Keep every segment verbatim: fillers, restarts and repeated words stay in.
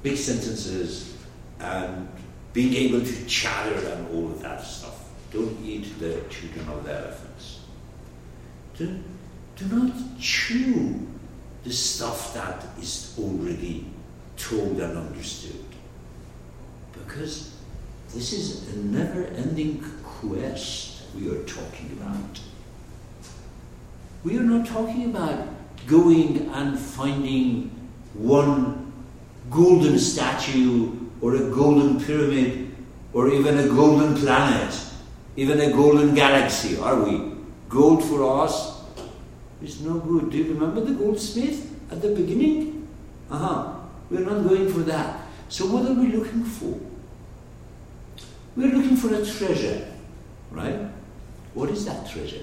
big sentences and being able to chatter and all of that stuff. Don't eat the children of the elephants. Do, do not chew the stuff that is already told and understood. Because this is a never-ending quest we are talking about. We are not talking about going and finding one golden statue or a golden pyramid or even a golden planet, even a golden galaxy, are we? Gold for us is no good. Do you remember the goldsmith at the beginning? Uh-huh. We're not going for that. So what are we looking for? We're looking for a treasure, right? What is that treasure?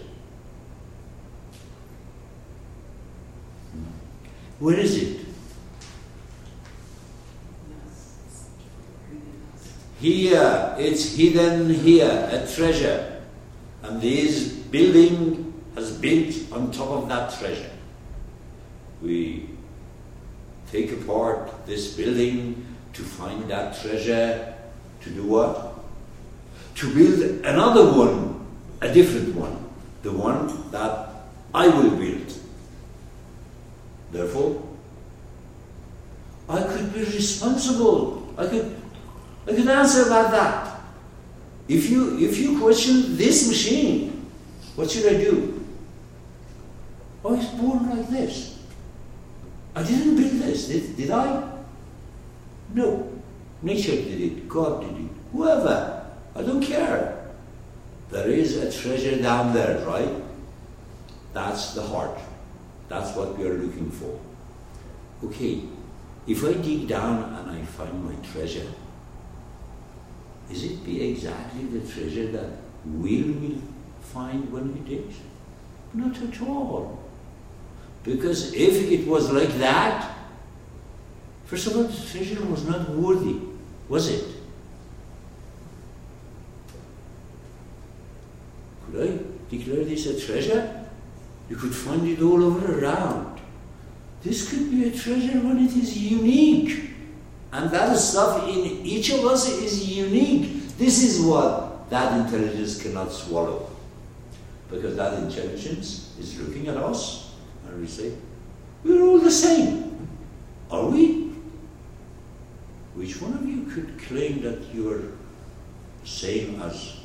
Where is it? Here, it's hidden here, a treasure. And this building has built on top of that treasure. We take apart this building to find that treasure, to do what? To build another one, a different one, the one that I will build. Therefore, I could be responsible. I could, I could answer about that. If you, if you question this machine, what should I do? I was born like this. I didn't build this, did, did I? No. Nature did it, God did it, whoever. I don't care. There is a treasure down there, right? That's the heart. That's what we are looking for. Okay, if I dig down and I find my treasure, is it be exactly the treasure that Will will find when he digs? Not at all. Because if it was like that, first of all, the treasure was not worthy, was it? Could I declare this a treasure? You could find it all over around. This could be a treasure when it is unique. And that stuff in each of us is unique. This is what that intelligence cannot swallow. Because that intelligence is looking at us and we say, we're all the same. Are we? Which one of you could claim that you're the same as,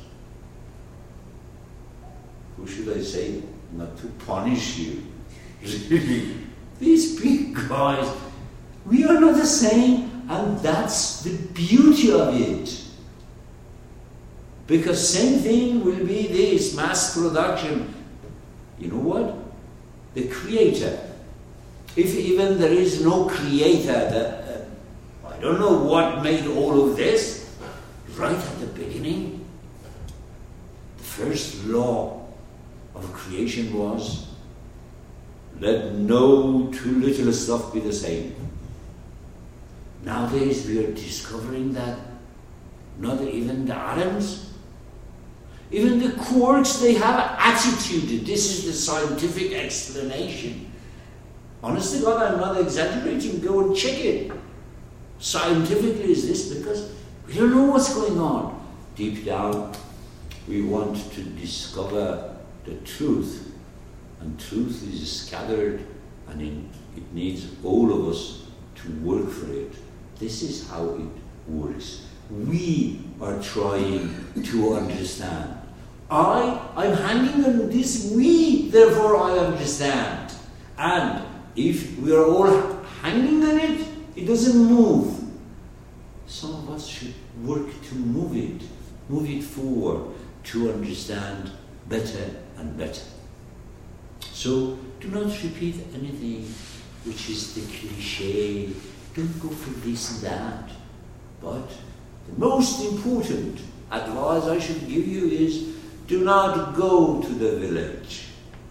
who should I say, not to punish you? Really, these big guys, we are not the same, and that's the beauty of it. Because same thing will be this, mass production. You know what? The creator. If even there is no creator, that, uh, I don't know what made all of this. Right at the beginning, the first law of creation was, let no two little stuff be the same. Nowadays we are discovering that not even the atoms, even the quarks, they have attitude. This is the scientific explanation. Honest to God, I'm not exaggerating. Go and check it. Scientifically is this, because we don't know what's going on. Deep down, we want to discover the truth, and truth is scattered, and in, it needs all of us to work for it. This is how it works. We are trying to understand. I, I'm hanging on this we, therefore I understand. And if we are all hanging on it, it doesn't move. Some of us should work to move it, move it forward, to understand better and better. So do not repeat anything which is the cliche. Don't go for this and that. But the most important advice I should give you is, do not go to the village.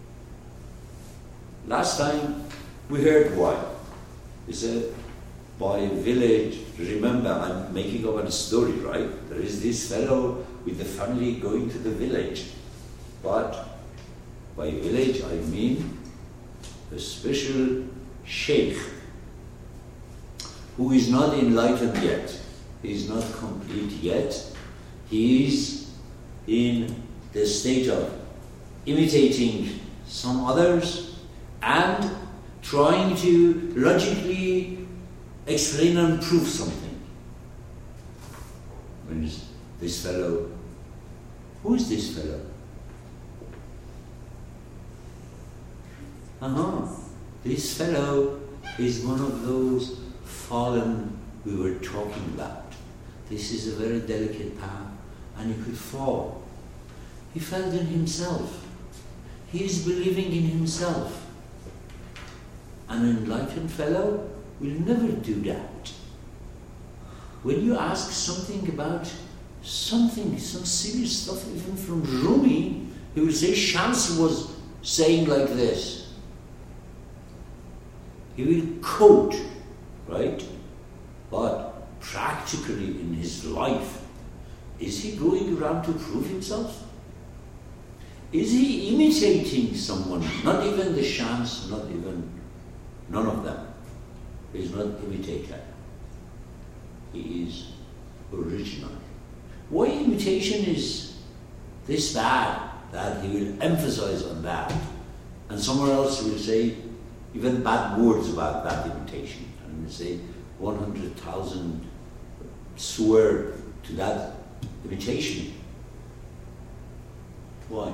Last time we heard why. We said, by village, remember, I'm making up a story, right? There is this fellow with the family going to the village. But by village I mean a special sheikh who is not enlightened yet. He is not complete yet. He is in the state of imitating some others and trying to logically explain and prove something. When this fellow, who is this fellow? Uh-huh. This fellow is one of those fallen we were talking about. This is a very delicate path, and he could fall. He felt in himself. He is believing in himself. An enlightened fellow will never do that. When you ask something about something, some serious stuff, even from Rumi, he will say, Shams was saying like this. He will quote, right? But practically in his life, is he going around to prove himself? Is he imitating someone? Not even the Shams, not even, none of them. He is not imitator. He is original. Why imitation is this bad that he will emphasize on that, and somewhere else he will say even bad words about that imitation, and will say one hundred thousand swear to that imitation. Why?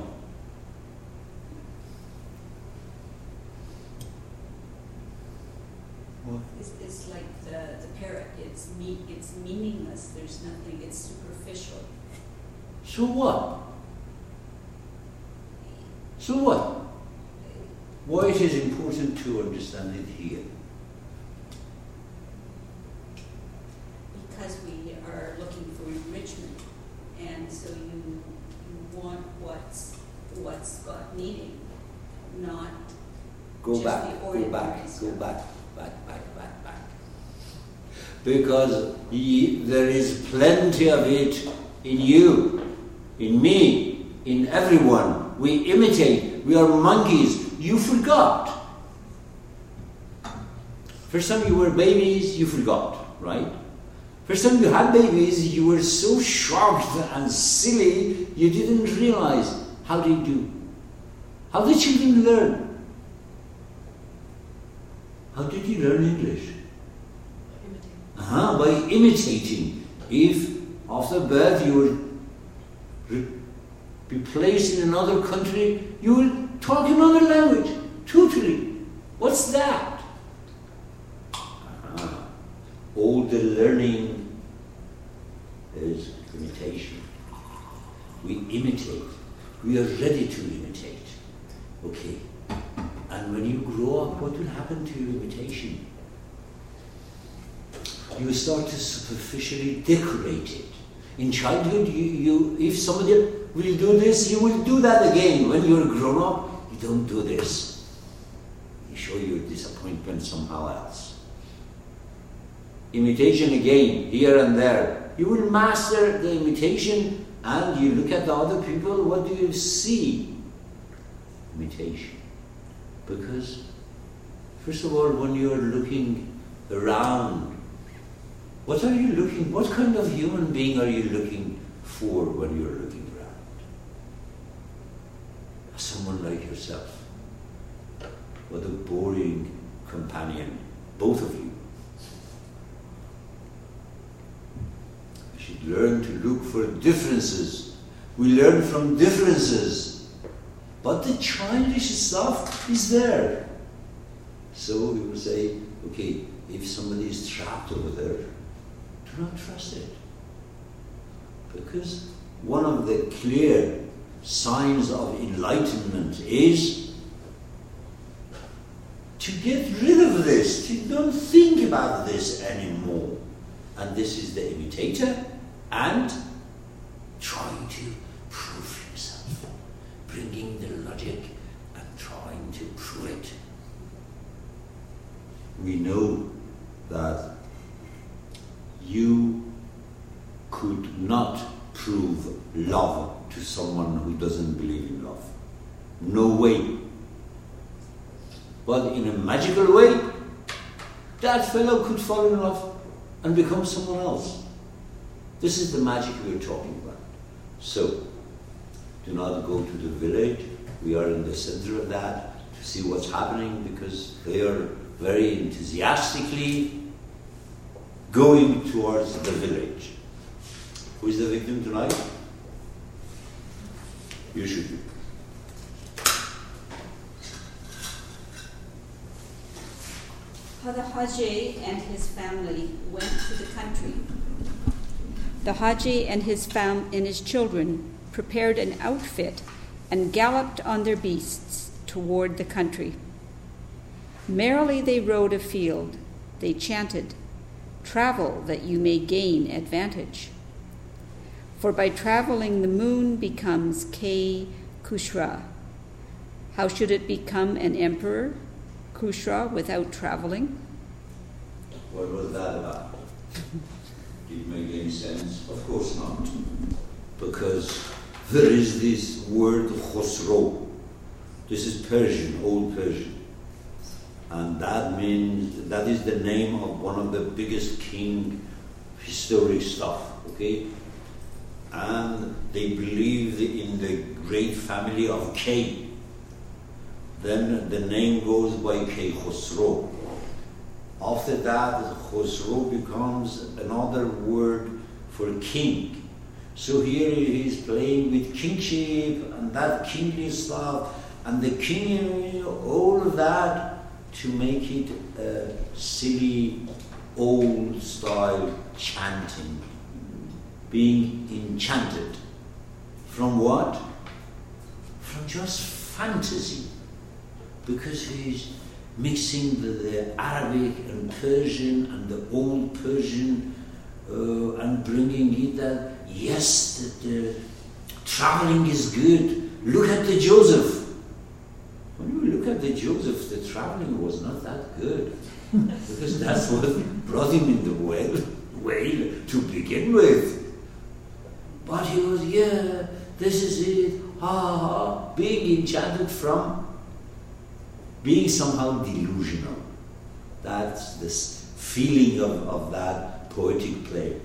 What? It's, it's like the, the parrot. It's me. It's meaningless. There's nothing. It's superficial. So what? So what? Why it is important to understand it here? Because we are looking for enrichment, and so you, you want what's what's got meaning, not Go just back. the Go ordinary back. stuff. Go back. Back. Back. Back. Back. Because ye, there is plenty of it in you, in me, in everyone. We imitate. We are monkeys. You forgot. First time you were babies, you forgot, right? First time you had babies, you were so shocked and silly, you didn't realize. How did you do? How did children learn? How did you learn English? Uh-huh, by imitating. If after birth you were re- be placed in another country, you will talk another language, totally. What's that? Uh-huh. All the learning is imitation. We imitate. We are ready to imitate. Okay. And when you grow up, what will happen to your imitation? You start to superficially decorate it. In childhood, you, you if somebody will do this, you will do that again. When you're grown up, you don't do this. You show your disappointment somehow else. Imitation again, here and there. You will master the imitation, and you look at the other people, what do you see? Imitation. Because, first of all, when you are looking around, what are you looking, what kind of human being are you looking for when you're looking around? Someone like yourself. What a boring companion, both of you. We should learn to look for differences. We learn from differences. But the childish stuff is there. So we will say, okay, if somebody is trapped over there, do not trust it. Because one of the clear signs of enlightenment is to get rid of this, to don't think about this anymore. And this is the imitator and trying to prove himself, bringing the logic and trying to prove it. We know that you could not prove love to someone who doesn't believe in love. No way. But in a magical way, that fellow could fall in love. and become someone else. This is the magic we're talking about. So, do not go to the village. We are in the center of that to see what's happening, because they are very enthusiastically going towards the village. Who is the victim tonight? You should be. How the Haji and his family went to the country. The Haji and his fam and his children prepared an outfit and galloped on their beasts toward the country. Merrily they rode afield. They chanted, "Travel that you may gain advantage." For by traveling the moon becomes K Kushra. How should it become an emperor, Kushra, without traveling? What was that about? Did it make any sense? Of course not. Because there is this word Khosrow. This is Persian, Old Persian. And that means, that is the name of one of the biggest king historic stuff, okay? And they believed in the great family of K. Then the name goes by K Khosrow. After that, Khosrow becomes another word for king. So here he is playing with kingship and that kingly stuff, and the king, all of that, to make it a silly, old-style chanting, being enchanted. From what? From just fantasy. Because he's mixing the, the Arabic and Persian and the old Persian uh, and bringing it that, yes, that the traveling is good. Look at the Joseph. When you look at the Joseph, the traveling was not that good. Because that's what brought him in the whale, whale to begin with. But he was, yeah, this is it, ha ha ha, being enchanted from being somehow delusional. That's this feeling of, of that poetic play.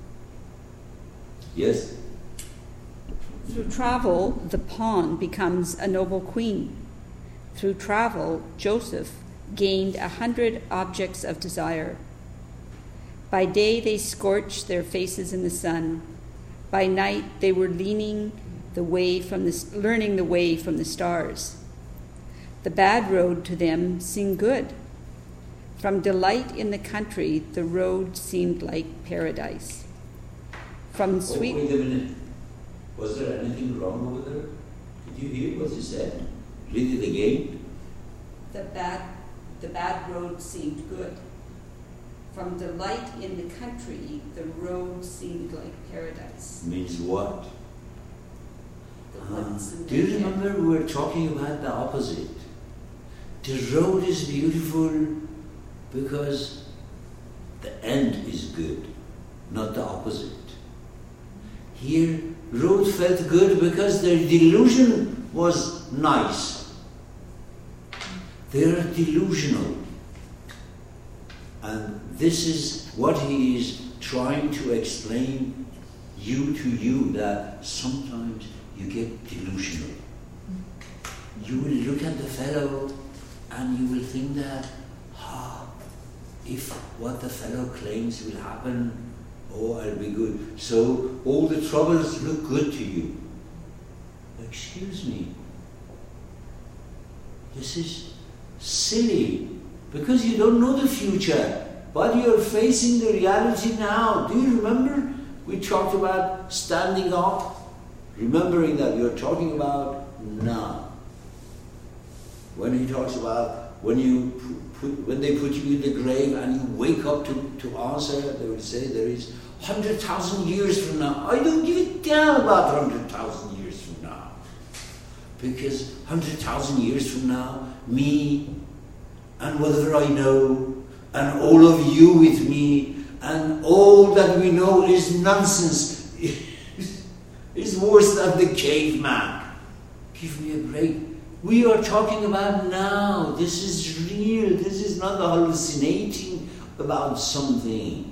Yes? Through travel, the pawn becomes a noble queen. Through travel, Joseph gained a hundred objects of desire. By day they scorched their faces in the sun. By night they were leaning the way from the, learning the way from the stars. The bad road to them seemed good. From delight in the country, the road seemed like paradise. From sweet... Oh, wait a minute. Was there anything wrong over there? Did you hear what he said? Read it again. The bad, the bad road seemed good. From delight in the country, the road seemed like paradise. Means what? The Um, woods and do you the air. remember we were talking about the opposite? The road is beautiful because the end is good, not the opposite. Here, road felt good because their delusion was nice. They are delusional. And this is what he is trying to explain you to you, that sometimes you get delusional. You will look at the fellow and you will think that, ah, if what the fellow claims will happen, oh, I'll be good. So all the troubles look good to you. Excuse me. This is silly, because you don't know the future, but you're facing the reality now. Do you remember we talked about standing up? Remembering that you're talking about now. When he talks about when you put, when they put you in the grave and you wake up to, to answer, they will say there is one hundred thousand years from now. I don't give a damn about one hundred thousand years from now. Because one hundred thousand years from now, me and whatever I know, and all of you with me, and all that we know is nonsense. It's worse than the caveman. Give me a break. We are talking about now. This is real. This is not hallucinating about something.